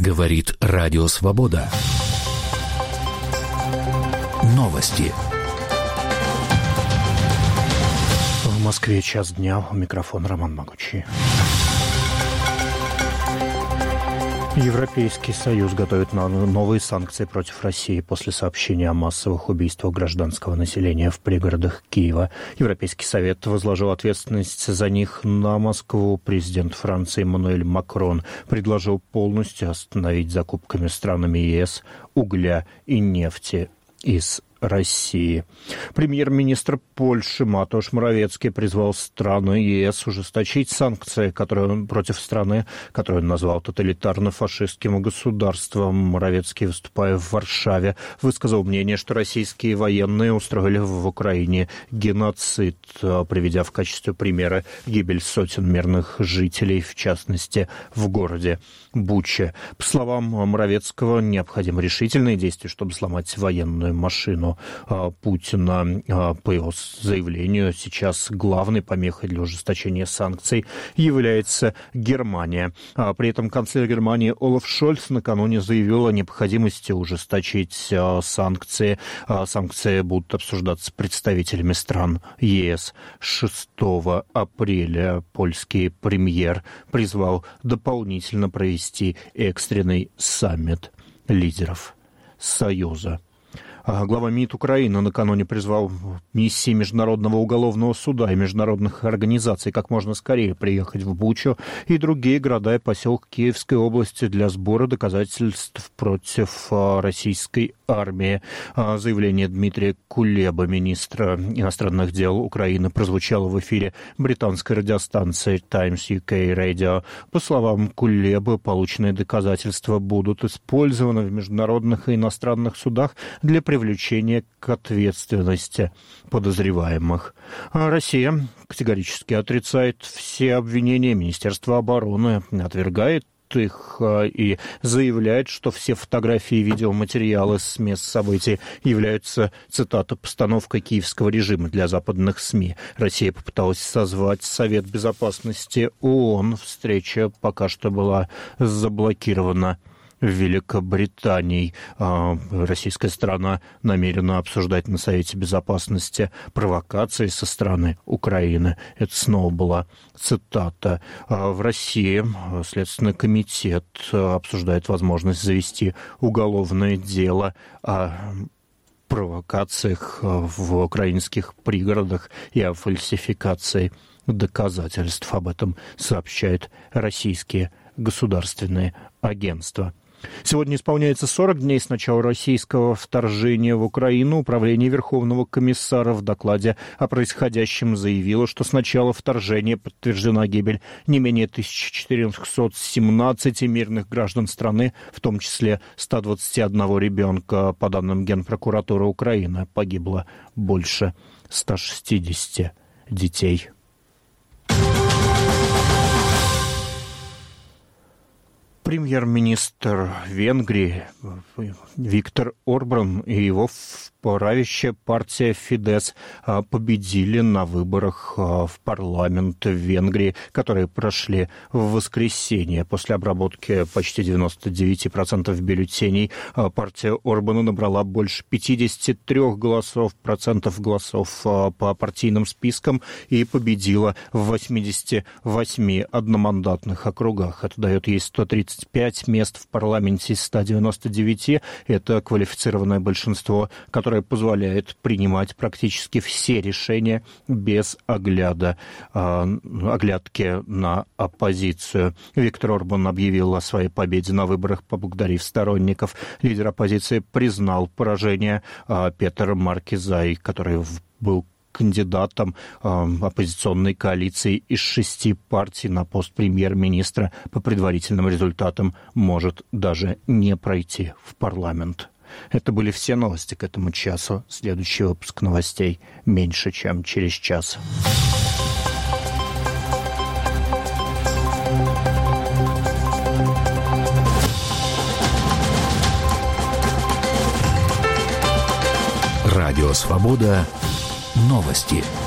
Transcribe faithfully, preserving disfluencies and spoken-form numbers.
Говорит Радио Свобода. Новости. В Москве час дня. У микрофона Роман Могучий. Европейский Союз готовит новые санкции против России после сообщения о массовых убийствах гражданского населения в пригородах Киева. Европейский Совет возложил ответственность за них на Москву. Президент Франции Эммануэль Макрон предложил полностью остановить закупками странами ЕС угля и нефти из России. Премьер-министр Польши Матeusz Моровецкий призвал страны ЕС ужесточить санкции, которые он против страны, которую он назвал тоталитарно-фашистским государством. Моровецкий, выступая в Варшаве, высказал мнение, что российские военные устроили в Украине геноцид, приведя в качестве примера гибель сотен мирных жителей, в частности, в городе Буча. По словам Моровецкого, необходимы решительные действия, чтобы сломать военную машину Путина. По его заявлению, сейчас главной помехой для ужесточения санкций является Германия. При этом канцлер Германии Олаф Шольц накануне заявил о необходимости ужесточить санкции. Санкции будут обсуждаться с представителями стран ЕС. шестого апреля польский премьер призвал дополнительно провести экстренный саммит лидеров Союза. Глава МИД Украины накануне призвал миссии Международного уголовного суда и международных организаций как можно скорее приехать в Бучу и другие города и поселки Киевской области для сбора доказательств против российской армии. Заявление Дмитрия Кулебы, министра иностранных дел Украины, прозвучало в эфире британской радиостанции Times ю кей Radio. По словам Кулебы, полученные доказательства будут использованы в международных и иностранных судах для привлечения к ответственности подозреваемых. Россия категорически отрицает все обвинения. Министерство обороны отвергает их и заявляет, что все фотографии и видеоматериалы с мест событий являются, цитата, постановкой киевского режима для западных СМИ. Россия попыталась созвать Совет Безопасности ООН. Встреча пока что была заблокирована в Великобритании. Российская сторона намерена обсуждать на Совете Безопасности провокации со стороны Украины. Это снова была цитата. В России Следственный комитет обсуждает возможность завести уголовное дело о провокациях в украинских пригородах и о фальсификации доказательств. Об этом сообщают российские государственные агентства. Сегодня исполняется сорок дней с начала российского вторжения в Украину. Управление Верховного комиссара в докладе о происходящем заявило, что с начала вторжения подтверждена гибель не менее тысяча четыреста семнадцать мирных граждан страны, в том числе ста двадцати одного ребенка. По данным Генпрокуратуры Украины, погибло больше ста шестидесяти детей. Премьер-министр Венгрии Виктор Орбан и его правящая партия Фидес победили на выборах в парламент в Венгрии, которые прошли в воскресенье. После обработки почти девяноста девяти процентов бюллетеней партия Орбана набрала больше пятидесяти трёх голосов, процентов голосов по партийным спискам и победила в восьмидесяти восьми одномандатных округах. Это дает ей сто тридцать пять мест в парламенте из ста девяноста девяти. Это квалифицированное большинство, которое позволяет принимать практически все решения без огляда, э, оглядки на оппозицию. Виктор Орбан объявил о своей победе на выборах, поблагодарив сторонников. Лидер оппозиции признал поражение. э, Петер Маркизай, который был кандидатом э, оппозиционной коалиции из шести партий на пост премьер-министра, по предварительным результатам может даже не пройти в парламент. Это были все новости к этому часу. Следующий выпуск новостей меньше, чем через час. Радио Свобода. Новости.